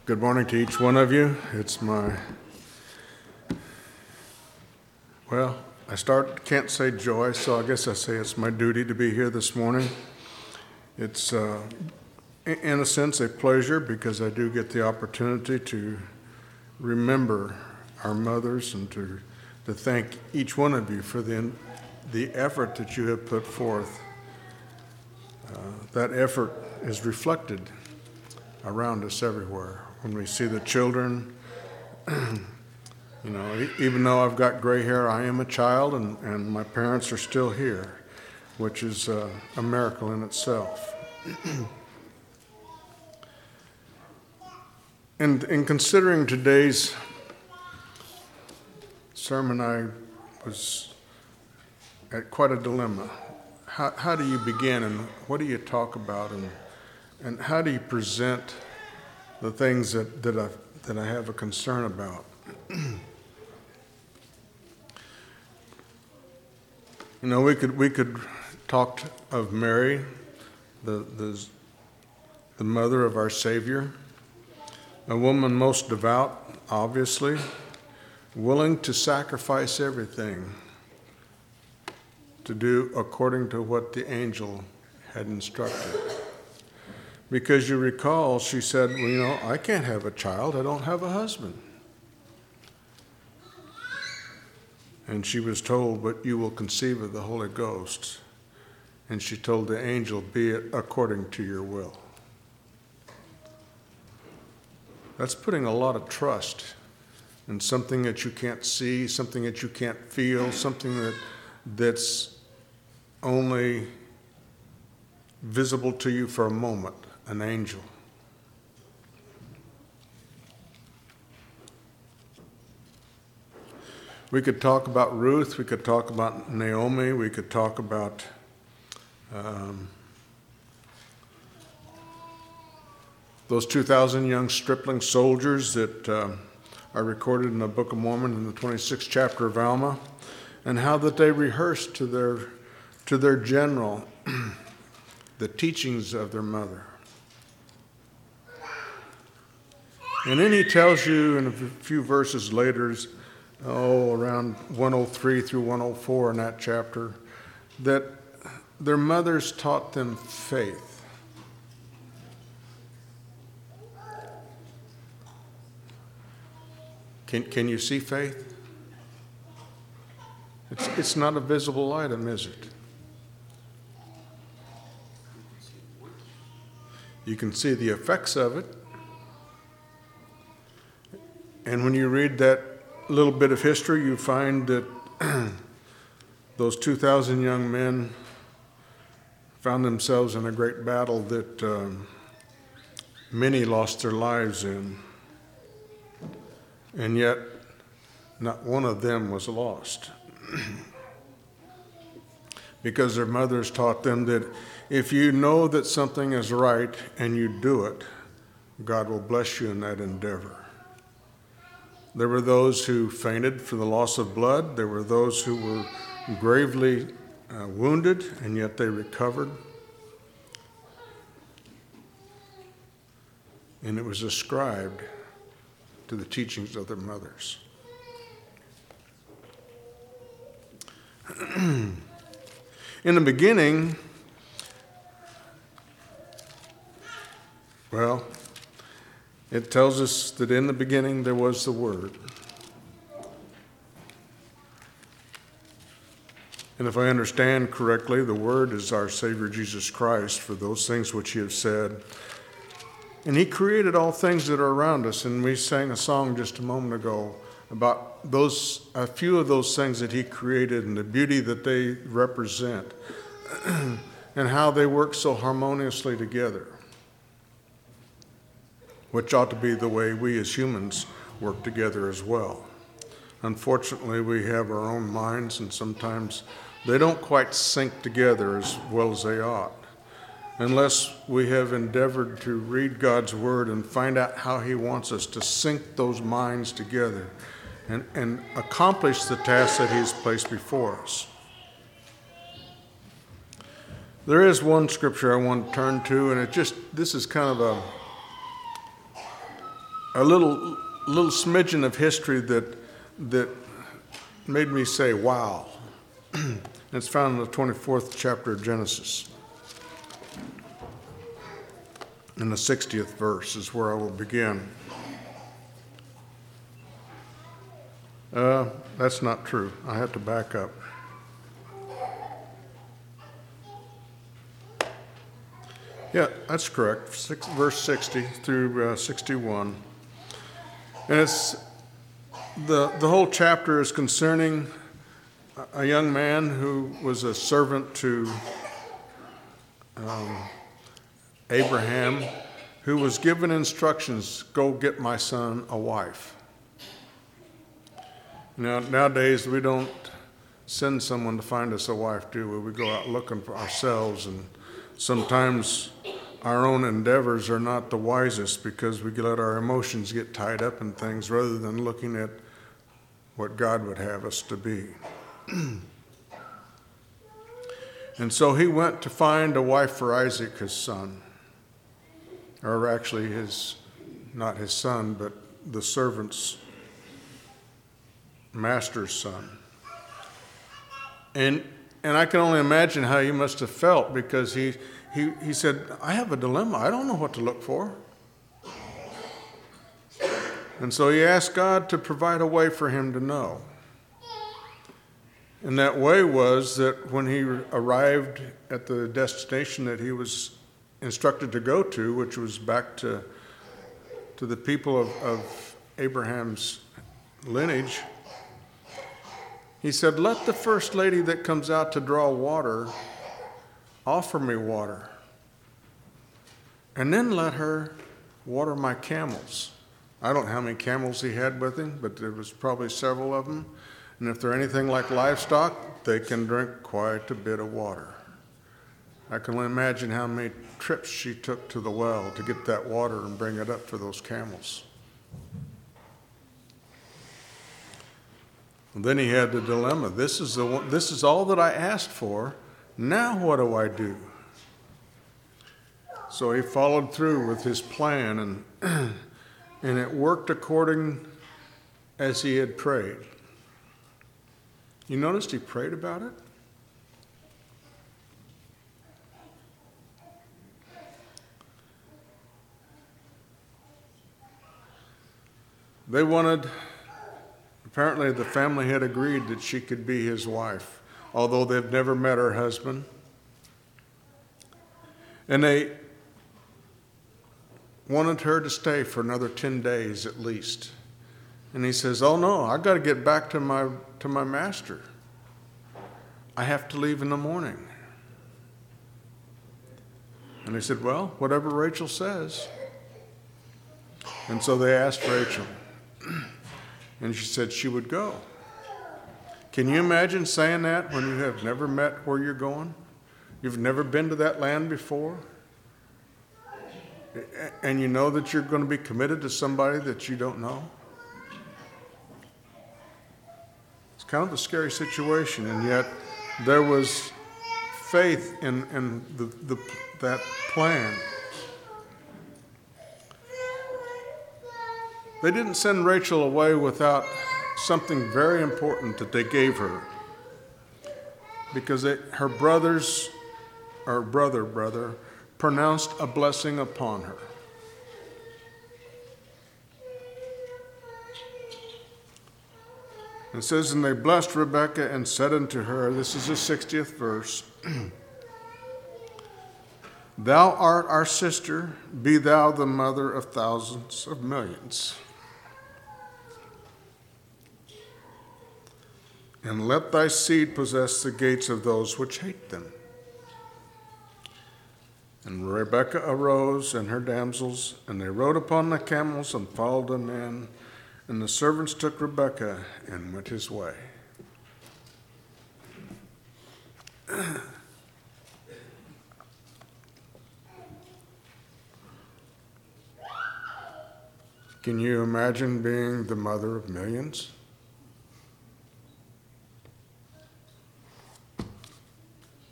Good morning to each one of you. It's can't say joy, so I guess I say it's my duty to be here this morning. It's, in a sense, a pleasure because I do get the opportunity to remember our mothers and to thank each one of you for the effort that you have put forth. That effort is reflected around us everywhere. When we see the children, even though I've got gray hair, I am a child, and my parents are still here, which is a miracle in itself. And in considering today's sermon, I was at quite a dilemma. How do you begin, and what do you talk about, and how do you present the things that I have a concern about? We could talk of Mary, the mother of our Savior, a woman most devout, obviously, willing to sacrifice everything to do according to what the angel had instructed. Because you recall, she said, I can't have a child. I don't have a husband. And she was told, but you will conceive of the Holy Ghost. And she told the angel, be it according to your will. That's putting a lot of trust in something that you can't see, something that you can't feel, something that's only visible to you for a moment. An angel. We could talk about Ruth, we could talk about Naomi, we could talk about those 2,000 young stripling soldiers that are recorded in the Book of Mormon in the 26th chapter of Alma, and how that they rehearsed to their general the teachings of their mother. And then he tells you in a few verses later, around 103 through 104 in that chapter, that their mothers taught them faith. Can you see faith? It's not a visible item, is it? You can see the effects of it. And when you read that little bit of history, you find that those 2,000 young men found themselves in a great battle that many lost their lives in. And yet, not one of them was lost. Because their mothers taught them that if you know that something is right and you do it, God will bless you in that endeavor. There were those who fainted for the loss of blood. There were those who were gravely wounded, and yet they recovered. And it was ascribed to the teachings of their mothers. In the beginning, it tells us that in the beginning there was the Word. And if I understand correctly, the Word is our Savior Jesus Christ for those things which He has said. And He created all things that are around us. And we sang a song just a moment ago about a few of those things that He created and the beauty that they represent and how they work so harmoniously together, which ought to be the way we as humans work together as well. Unfortunately, we have our own minds, and sometimes they don't quite sync together as well as they ought, unless we have endeavored to read God's Word and find out how He wants us to sync those minds together and accomplish the task that He's placed before us. There is one scripture I want to turn to, and this is kind of a little smidgen of history that made me say, wow. It's found in the 24th chapter of Genesis. In the 60th verse is where I will begin. That's not true. I have to back up. Yeah, that's correct. Verse 60 through 61. And it's the whole chapter is concerning a young man who was a servant to Abraham, who was given instructions, go get my son a wife. Now, nowadays, we don't send someone to find us a wife, do we? We go out looking for ourselves, and sometimes our own endeavors are not the wisest because we let our emotions get tied up in things rather than looking at what God would have us to be. And so he went to find a wife for Isaac, his son. Or actually not his son, but the servant's master's son. And I can only imagine how he must have felt, because he said, I have a dilemma. I don't know what to look for. And so he asked God to provide a way for him to know. And that way was that when he arrived at the destination that he was instructed to go to, which was back to the people of Abraham's lineage, he said, let the first lady that comes out to draw water offer me water, and then let her water my camels. I don't know how many camels he had with him, but there was probably several of them. And if they're anything like livestock, they can drink quite a bit of water. I can only imagine how many trips she took to the well to get that water and bring it up for those camels. And then he had the dilemma. This is all that I asked for. Now what do I do? So he followed through with his plan, and it worked according as he had prayed. You noticed he prayed about it? They wanted, apparently the family had agreed that she could be his wife, although they've never met her husband. And they wanted her to stay for another 10 days at least. And he says, oh no, I got to get back to my master. I have to leave in the morning. And they said, well, whatever Rachel says. And so they asked Rachel. And she said she would go. Can you imagine saying that when you have never met where you're going? You've never been to that land before? And you know that you're going to be committed to somebody that you don't know? It's kind of a scary situation, and yet there was faith in that plan. They didn't send Rachel away without something very important that they gave her, because her brother pronounced a blessing upon her. It says, and they blessed Rebekah and said unto her, this is the 60th verse, thou art our sister, be thou the mother of thousands of millions. And let thy seed possess the gates of those which hate them. And Rebekah arose and her damsels, and they rode upon the camels and followed the men. And the servants took Rebekah and went his way. Can you imagine being the mother of millions?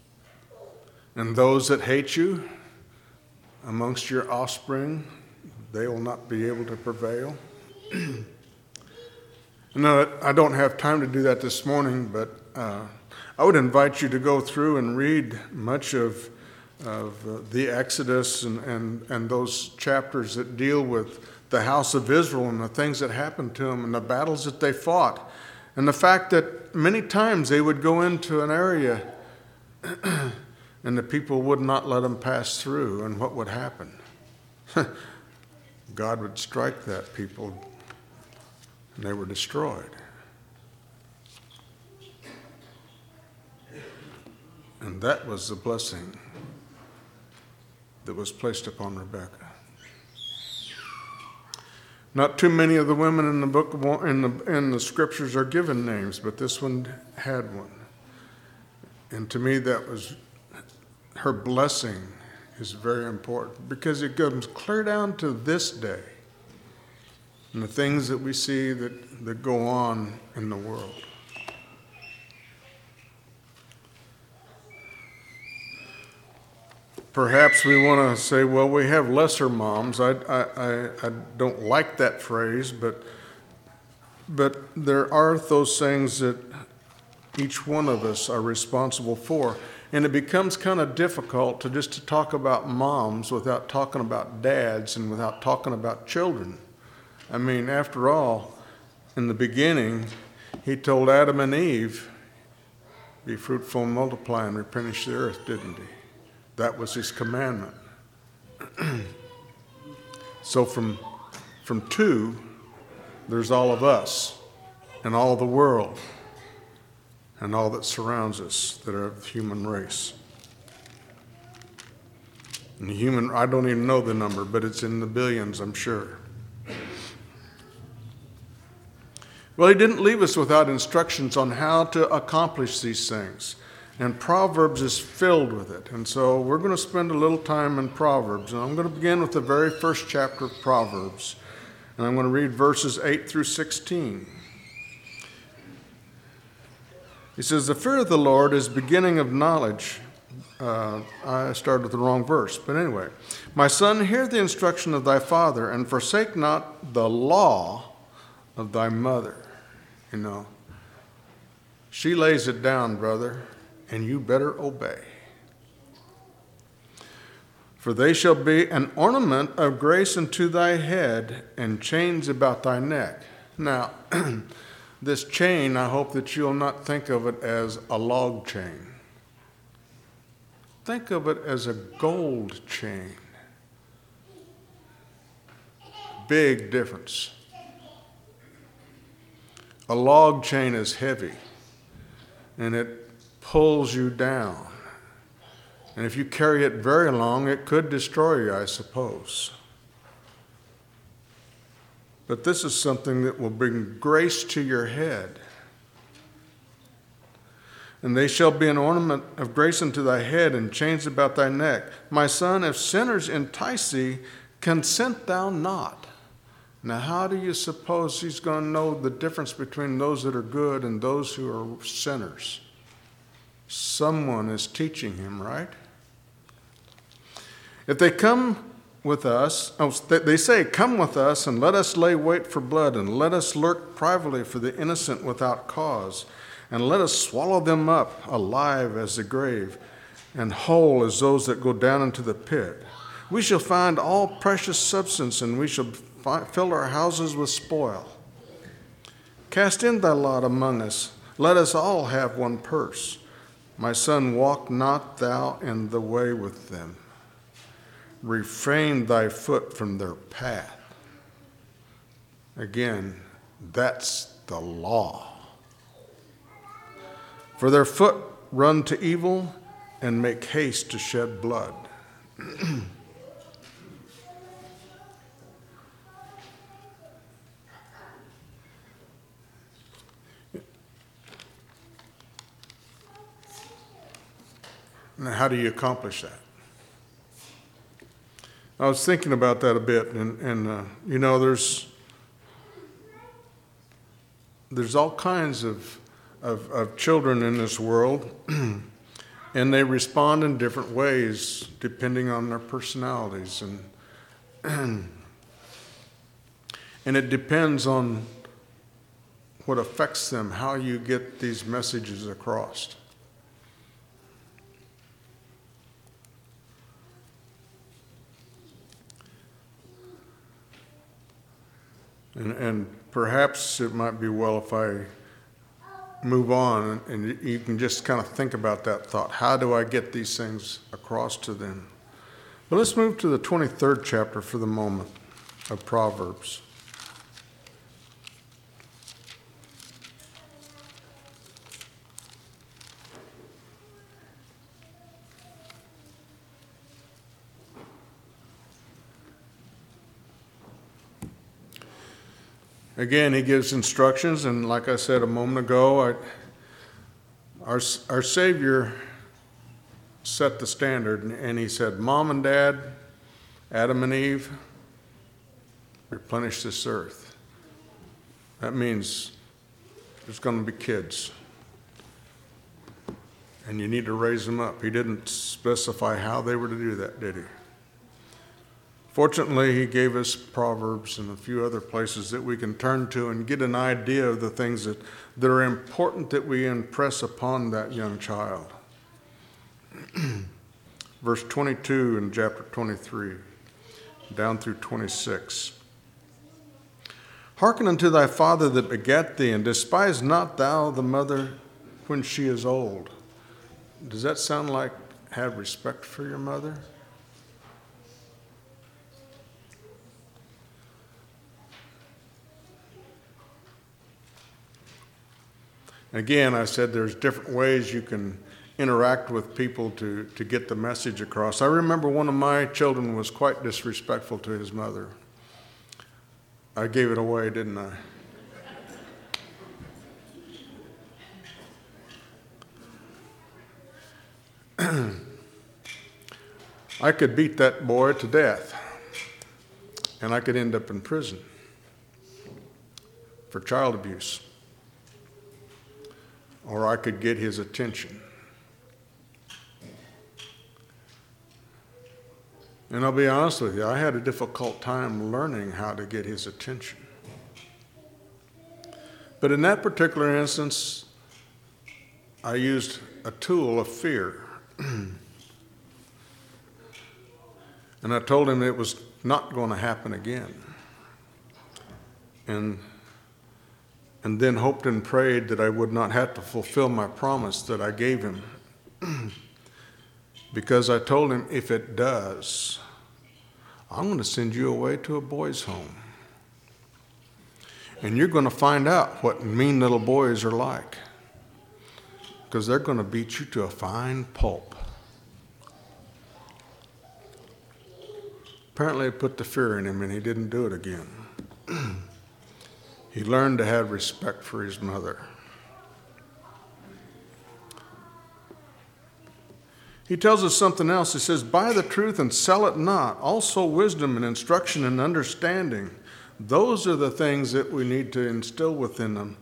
And those that hate you amongst your offspring, they will not be able to prevail. No, I don't have time to do that this morning, but I would invite you to go through and read much of the Exodus and those chapters that deal with the house of Israel and the things that happened to them and the battles that they fought. And the fact that many times they would go into an area and the people would not let them pass through, and what would happen? God would strike that people, and they were destroyed. And that was the blessing that was placed upon Rebekah. Not too many of the women in the book in the scriptures are given names, but this one had one. And to me, that was her blessing is very important, because it comes clear down to this day and the things that we see that go on in the world. Perhaps we want to say, well, we have lesser moms. I don't like that phrase, but there are those things that each one of us are responsible for. And it becomes kind of difficult to talk about moms without talking about dads and without talking about children. I mean, after all, in the beginning, he told Adam and Eve, be fruitful and multiply and replenish the earth, didn't he? That was his commandment. So from two, there's all of us and all the world and all that surrounds us that are of the human race. And I don't even know the number, but it's in the billions, I'm sure. Well, he didn't leave us without instructions on how to accomplish these things. And Proverbs is filled with it. And so we're going to spend a little time in Proverbs. And I'm going to begin with the very first chapter of Proverbs. And I'm going to read verses 8 through 16. He says, the fear of the Lord is beginning of knowledge. I started with the wrong verse. But anyway. My son, hear the instruction of thy father, and forsake not the law of thy mother. You know, she lays it down, brother, and you better obey. For they shall be an ornament of grace unto thy head, and chains about thy neck. Now, this chain, I hope that you'll not think of it as a log chain. Think of it as a gold chain. Big difference. A log chain is heavy, and it pulls you down. And if you carry it very long, it could destroy you, I suppose. But this is something that will bring grace to your head. And they shall be an ornament of grace unto thy head, and chains about thy neck. My son, if sinners entice thee, consent thou not. Now, how do you suppose he's going to know the difference between those that are good and those who are sinners? Someone is teaching him, right? If they come with us, they say, come with us and let us lay wait for blood, and let us lurk privately for the innocent without cause, and let us swallow them up alive as the grave, and whole as those that go down into the pit. We shall find all precious substance, and we shall fill our houses with spoil. Cast in thy lot among us. Let us all have one purse. My son, walk not thou in the way with them. Refrain thy foot from their path. Again, that's the law. For their foot run to evil and make haste to shed blood. Now, how do you accomplish that? I was thinking about that a bit, and you know, there's all kinds of children in this world, and they respond in different ways depending on their personalities. And And it depends on what affects them, how you get these messages across. And perhaps it might be well if I move on and you can just kind of think about that thought. How do I get these things across to them? But let's move to the 23rd chapter for the moment of Proverbs. Again, he gives instructions, and like I said a moment ago, our Savior set the standard, and he said, Mom and Dad, Adam and Eve, replenish this earth. That means there's going to be kids, and you need to raise them up. He didn't specify how they were to do that, did he? Fortunately, he gave us Proverbs and a few other places that we can turn to and get an idea of the things that are important that we impress upon that young child. Verse 22 in chapter 23, down through 26. Hearken unto thy father that begat thee, and despise not thou the mother when she is old. Does that sound like have respect for your mother? Again, I said there's different ways you can interact with people to get the message across. I remember one of my children was quite disrespectful to his mother. I gave it away, didn't I? I could beat that boy to death, and I could end up in prison for child abuse. Or I could get his attention. And I'll be honest with you, I had a difficult time learning how to get his attention. But in that particular instance, I used a tool of fear. And I told him it was not going to happen again. And then hoped and prayed that I would not have to fulfill my promise that I gave him. Because I told him, if it does, I'm going to send you away to a boys' home. And you're going to find out what mean little boys are like. Because they're going to beat you to a fine pulp. Apparently it put the fear in him and he didn't do it again. He learned to have respect for his mother. He tells us something else. He says, buy the truth and sell it not. Also wisdom and instruction and understanding. Those are the things that we need to instill within them.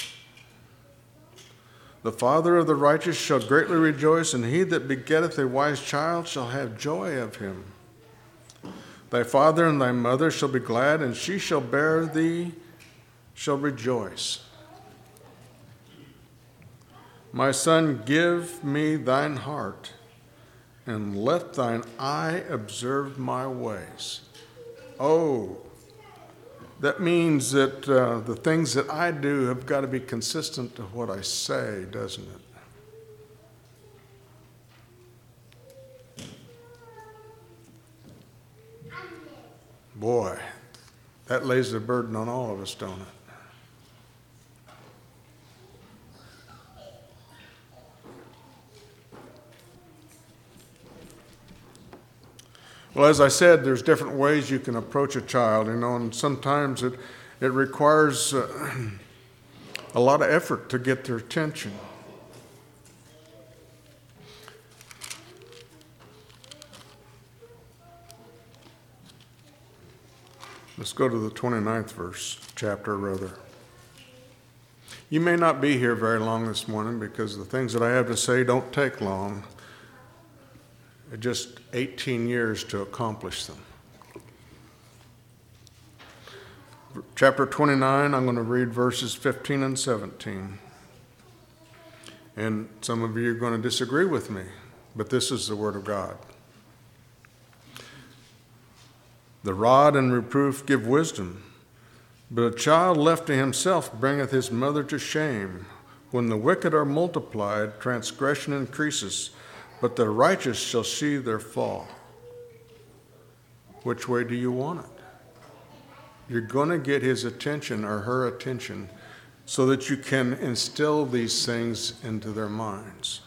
The father of the righteous shall greatly rejoice, and he that begetteth a wise child shall have joy of him. Thy father and thy mother shall be glad, and she shall bear thee shall rejoice. My son, give me thine heart, and let thine eye observe my ways. Oh, that means that the things that I do have got to be consistent to what I say, doesn't it? Boy, that lays a burden on all of us, don't it? Well, as I said, there's different ways you can approach a child, and sometimes it requires a lot of effort to get their attention. Let's go to the 29th chapter. You may not be here very long this morning because the things that I have to say don't take long. Just 18 years to accomplish them. chapter 29, I'm going to read verses 15 and 17. And some of you are going to disagree with me, but this is the word of God. The rod and reproof give wisdom, but a child left to himself bringeth his mother to shame. When the wicked are multiplied, transgression increases, but the righteous shall see their fall. Which way do you want it? You're going to get his attention or her attention so that you can instill these things into their minds.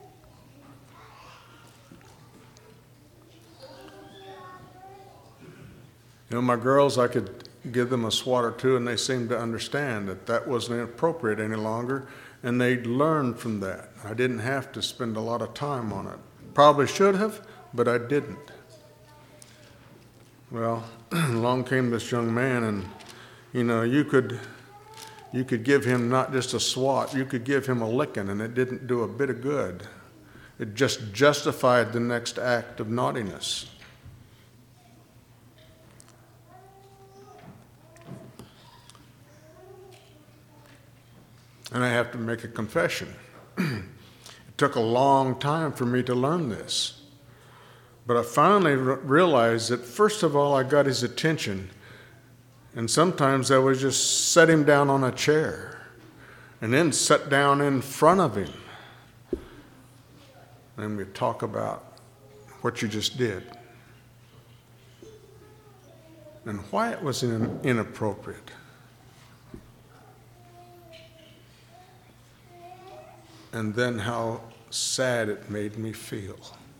You know, my girls, I could give them a swat or two and they seemed to understand that that wasn't appropriate any longer, and they learned from that. I didn't have to spend a lot of time on it. Probably should have, but I didn't. Well, along came this young man, and you could give him not just a swat, you could give him a licking, and it didn't do a bit of good. It just justified the next act of naughtiness. And I have to make a confession. It took a long time for me to learn this. But I finally realized that, first of all, I got his attention. And sometimes I would just set him down on a chair and then sit down in front of him. And we'd talk about what you just did and why it was inappropriate. And then how sad it made me feel.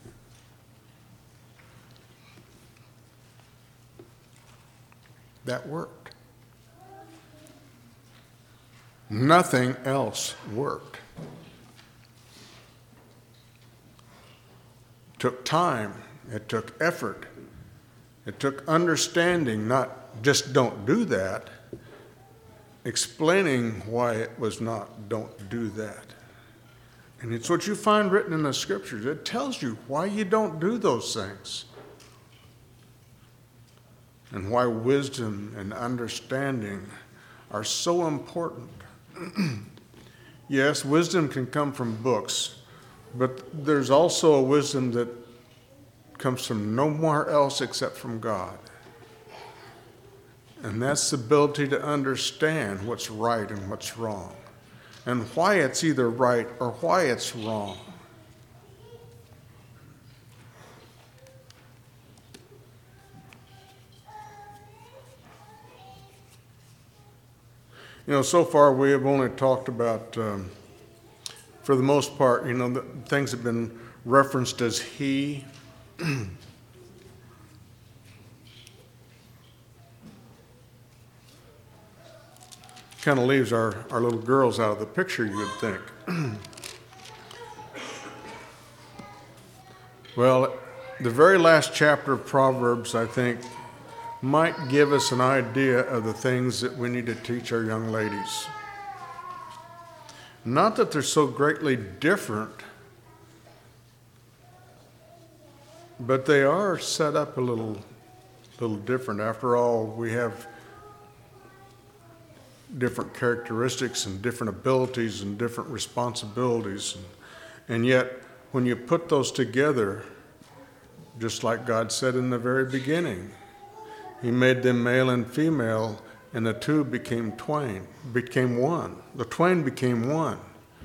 That worked. Nothing else worked. It took time. It took effort. It took understanding, not just don't do that, explaining why it was not don't do that. And it's what you find written in the scriptures. It tells you why you don't do those things. And why wisdom and understanding are so important. Yes, wisdom can come from books, but there's also a wisdom that comes from nowhere else except from God. And that's the ability to understand what's right and what's wrong, and why it's either right or why it's wrong. So far we have only talked about, for the most part, the things have been referenced as he. Kind of leaves our little girls out of the picture, you would think. Well, the very last chapter of Proverbs, I think, might give us an idea of the things that we need to teach our young ladies. Not that they're so greatly different, but they are set up a little different. After all, we have different characteristics and different abilities and different responsibilities. And yet, when you put those together, just like God said in the very beginning, He made them male and female, and the two became one. The twain became one.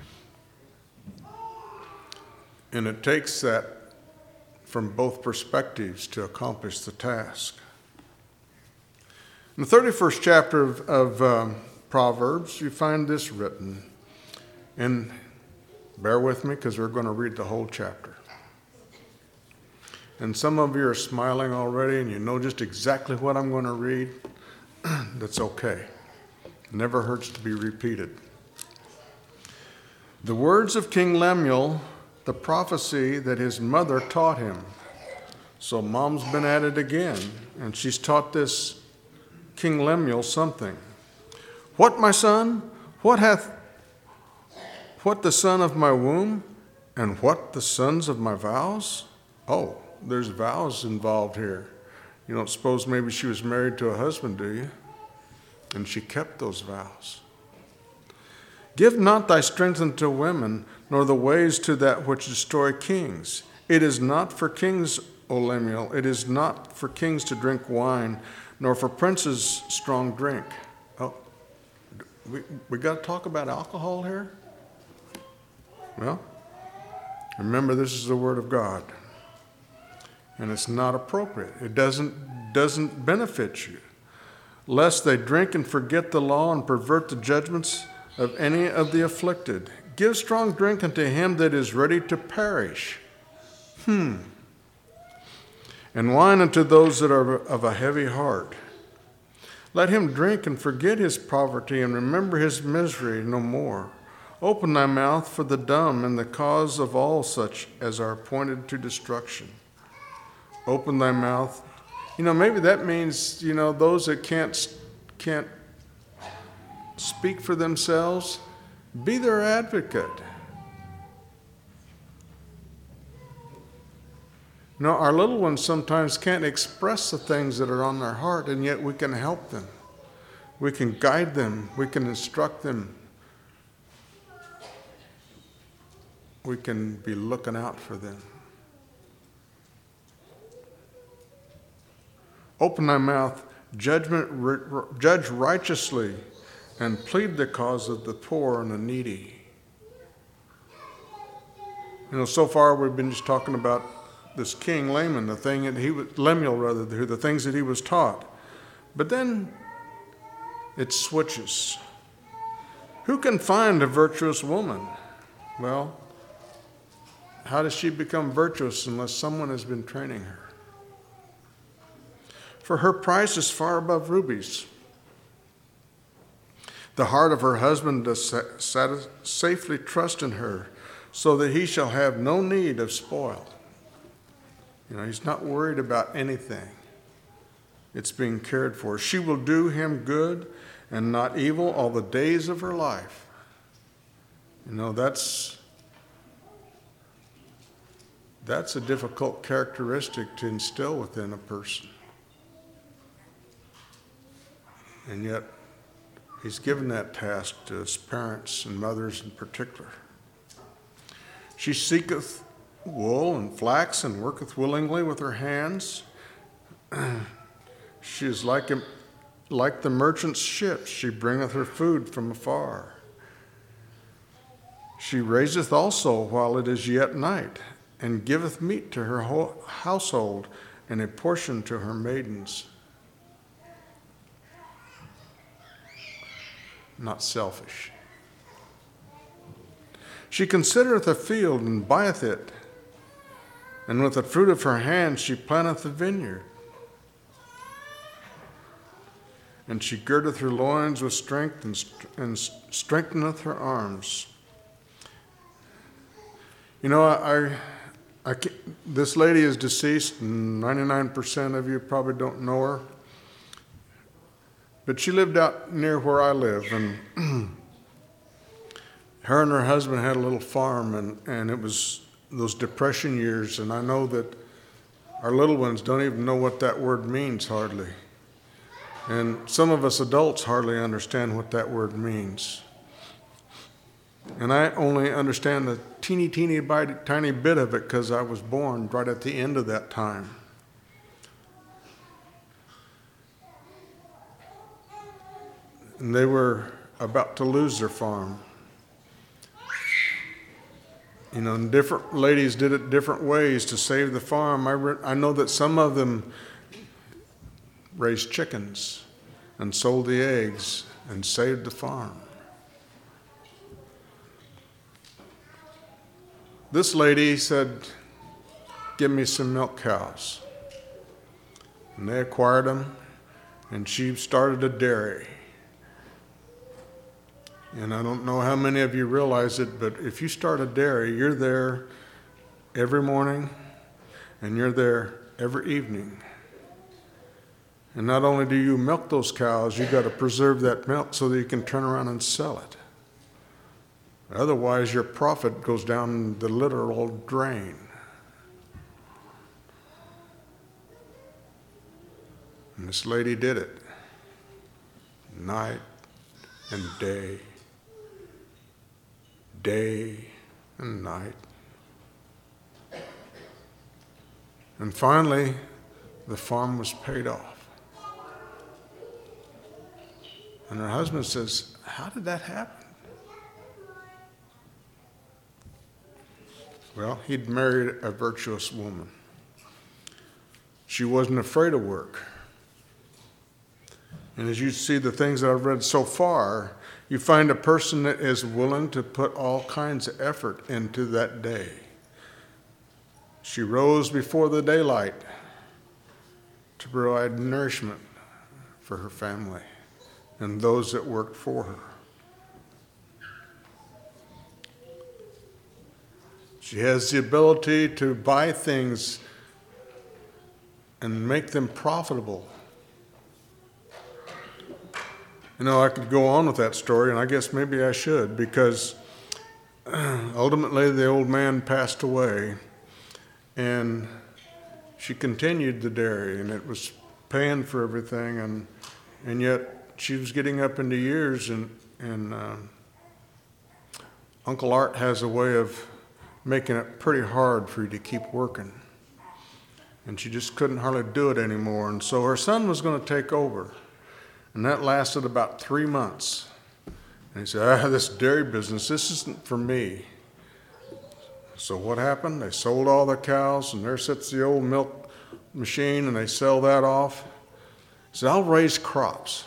And it takes that from both perspectives to accomplish the task. In the 31st chapter of Proverbs, you find this written. And bear with me because we're going to read the whole chapter. And some of you are smiling already and you know just exactly what I'm going to read. That's okay. Never hurts to be repeated. The words of King Lemuel, the prophecy that his mother taught him. So mom's been at it again, and she's taught this King Lemuel something. What, my son? What the son of my womb? And what the sons of my vows? Oh, there's vows involved here. You don't suppose maybe she was married to a husband, do you? And she kept those vows. Give not thy strength unto women, nor the ways to that which destroy kings. It is not for kings, O Lemuel, it is not for kings to drink wine, nor for princes strong drink. Oh, we got to talk about alcohol here? Well, remember this is the word of God. And it's not appropriate. It doesn't benefit you. Lest they drink and forget the law and pervert the judgments of any of the afflicted. Give strong drink unto him that is ready to perish. And wine unto those that are of a heavy heart. Let him drink and forget his poverty and remember his misery no more. Open thy mouth for the dumb and the cause of all such as are appointed to destruction. Open thy mouth. Maybe that means, those that can't speak for themselves, be their advocate. Our little ones sometimes can't express the things that are on their heart, and yet we can help them. We can guide them. We can instruct them. We can be looking out for them. Open thy mouth, judge righteously, and plead the cause of the poor and the needy. So far we've been just talking about this king Lemuel, the things that he was taught. But then it switches. Who can find a virtuous woman? Well, how does she become virtuous unless someone has been training her? For her price is far above rubies. The heart of her husband does safely trust in her, so that he shall have no need of spoil. He's not worried about anything. It's being cared for. She will do him good and not evil all the days of her life. That's a difficult characteristic to instill within a person. And yet, he's given that task to his parents and mothers in particular. She seeketh wool and flax and worketh willingly with her hands. She is like the merchant's ships. She bringeth her food from afar. She raiseth also while it is yet night, and giveth meat to her whole household, and a portion to her maidens. Not selfish. She considereth a field and buyeth it, and with the fruit of her hand she planteth a vineyard. And she girdeth her loins with strength and strengtheneth her arms. This lady is deceased, and 99% of you probably don't know her. But she lived out near where I live, and her and her husband had a little farm, and it was those Depression years, and I know that our little ones don't even know what that word means hardly. And some of us adults hardly understand what that word means. And I only understand a tiny bit of it because I was born right at the end of that time. And they were about to lose their farm. And different ladies did it different ways to save the farm. I know that some of them raised chickens and sold the eggs and saved the farm. This lady said, "Give me some milk cows." And they acquired them, and she started a dairy. And I don't know how many of you realize it, but if you start a dairy, you're there every morning, and you're there every evening. And not only do you milk those cows, you've got to preserve that milk so that you can turn around and sell it. Otherwise, your profit goes down the literal drain. And this lady did it. night and day, day and night. And finally, the farm was paid off. And her husband says, "How did that happen?" Well, he'd married a virtuous woman. She wasn't afraid of work. And as you see the things that I've read so far, you find a person that is willing to put all kinds of effort into that day. She rose before the daylight to provide nourishment for her family and those that worked for her. She has the ability to buy things and make them profitable. You know, I could go on with that story, and I guess maybe I should, because ultimately the old man passed away, and she continued the dairy, and it was paying for everything, and yet she was getting up into years, and Uncle Art has a way of making it pretty hard for you to keep working. And she just couldn't hardly do it anymore, and so her son was going to take over. And that lasted about 3 months. And he said, this dairy business, this isn't for me. So what happened? They sold all the cows, and there sits the old milk machine, and they sell that off. He said, I'll raise crops.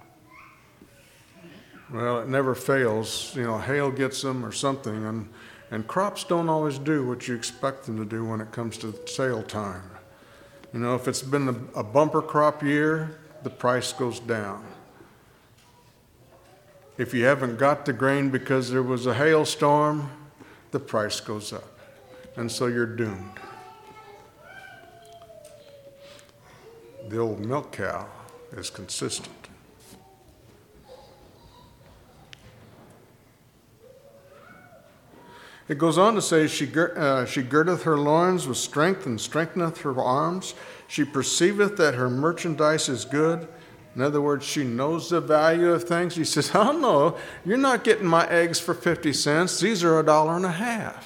Well, it never fails. You know, hail gets them or something, and crops don't always do what you expect them to do when it comes to sale time. You know, if it's been a bumper crop year, the price goes down. If you haven't got the grain because there was a hailstorm, the price goes up. And so you're doomed. The old milk cow is consistent. It goes on to say, she girdeth her loins with strength and strengtheneth her arms. She perceiveth that her merchandise is good. In other words, she knows the value of things. He says, oh no, you're not getting my eggs for 50 cents. These are $1.50.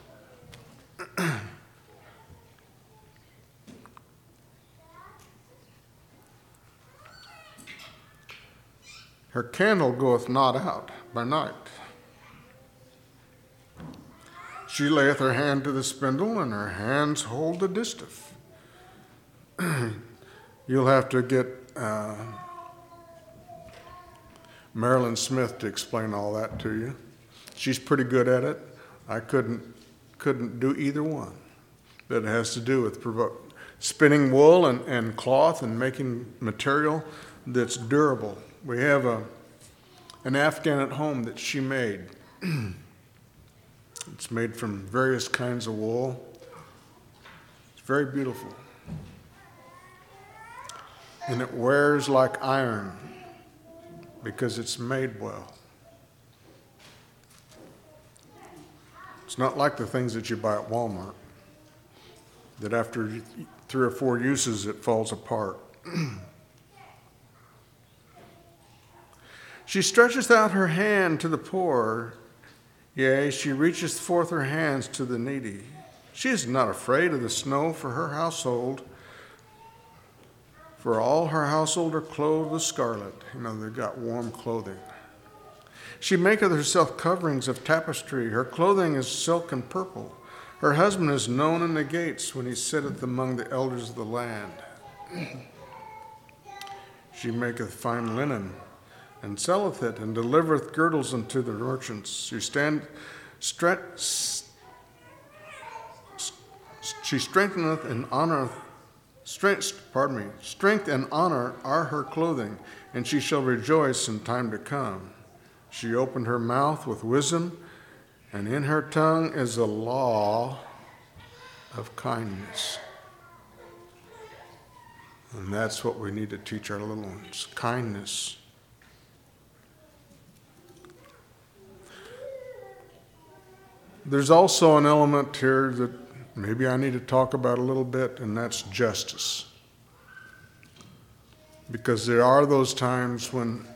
Her candle goeth not out by night. She layeth her hand to the spindle, and her hands hold the distaff. You'll have to get Marilyn Smith to explain all that to you. She's pretty good at it. I couldn't do either one. That has to do with spinning wool and cloth and making material that's durable. We have an Afghan at home that she made. It's made from various kinds of wool. It's very beautiful. And it wears like iron because it's made well. It's not like the things that you buy at Walmart, that after 3 or 4 uses it falls apart. She stretcheth out her hand to the poor, yea, she reacheth forth her hands to the needy. She is not afraid of the snow for her household, for all her household are clothed with scarlet. You know, they've got warm clothing. She maketh herself coverings of tapestry. Her clothing is silk and purple. Her husband is known in the gates when he sitteth among the elders of the land. She maketh fine linen, and selleth it, and delivereth girdles unto the merchants. She strengtheneth and honoreth. Strength and honor are her clothing, and she shall rejoice in time to come. She opened her mouth with wisdom, and in her tongue is the law of kindness. And that's what we need to teach our little ones, kindness. There's also an element here that maybe I need to talk about a little bit, and that's justice. Because there are those times when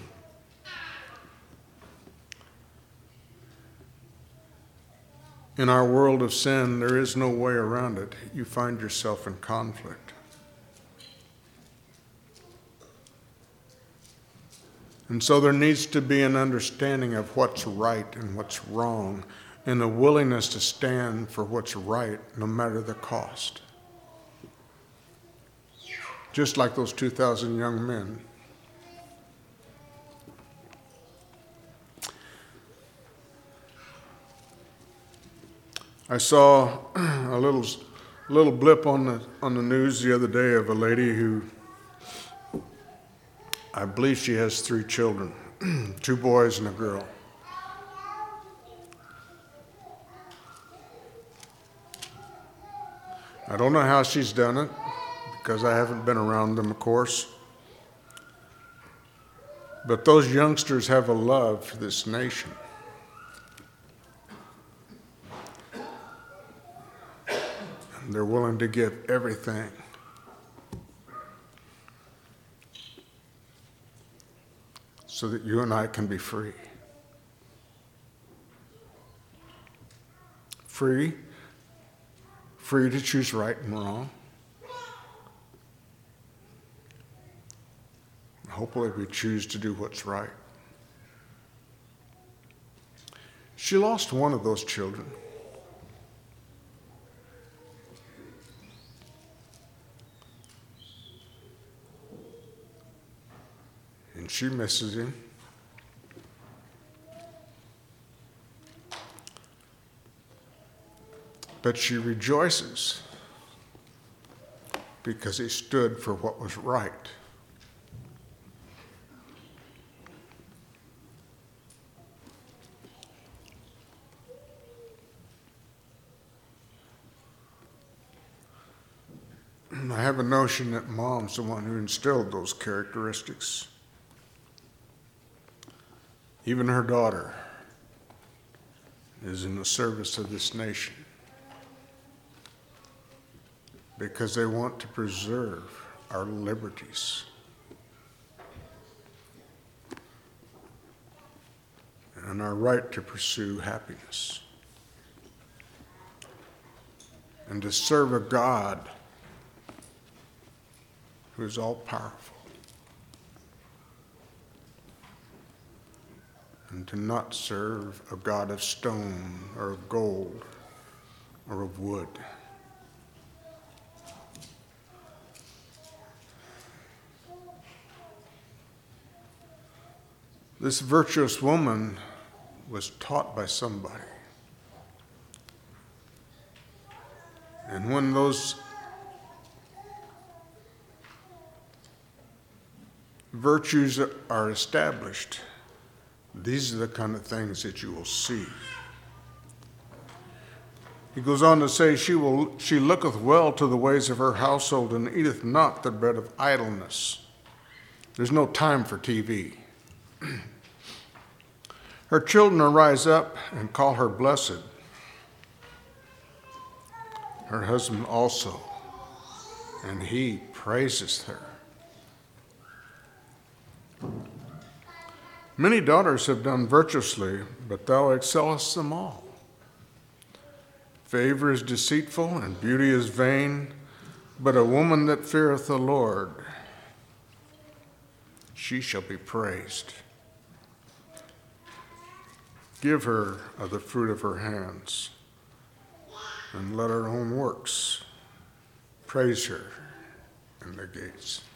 in our world of sin, there is no way around it. You find yourself in conflict. And so there needs to be an understanding of what's right and what's wrong, and a willingness to stand for what's right no matter the cost. Just like those 2,000 young men. I saw a little blip on the news the other day of a lady who, I believe she has 3 children, 2 boys and a girl. I don't know how she's done it, because I haven't been around them, of course. But those youngsters have a love for this nation. And they're willing to give everything. So that you and I can be free. Free to choose right and wrong. Hopefully we choose to do what's right. She lost one of those children. And she misses him. But she rejoices because he stood for what was right. I have a notion that Mom's the one who instilled those characteristics. Even her daughter is in the service of this nation because they want to preserve our liberties. And our right to pursue happiness. And to serve a God who is all powerful. And to not serve a God of stone or of gold or of wood. This virtuous woman was taught by somebody. And when those virtues are established, these are the kind of things that you will see. He goes on to say, she looketh well to the ways of her household and eateth not the bread of idleness. There's no time for TV. Her children arise up and call her blessed. Her husband also, and he praises her. Many daughters have done virtuously, but thou excellest them all. Favor is deceitful, and beauty is vain, but a woman that feareth the Lord, she shall be praised. Give her of the fruit of her hands, and let her own works praise her in the gates.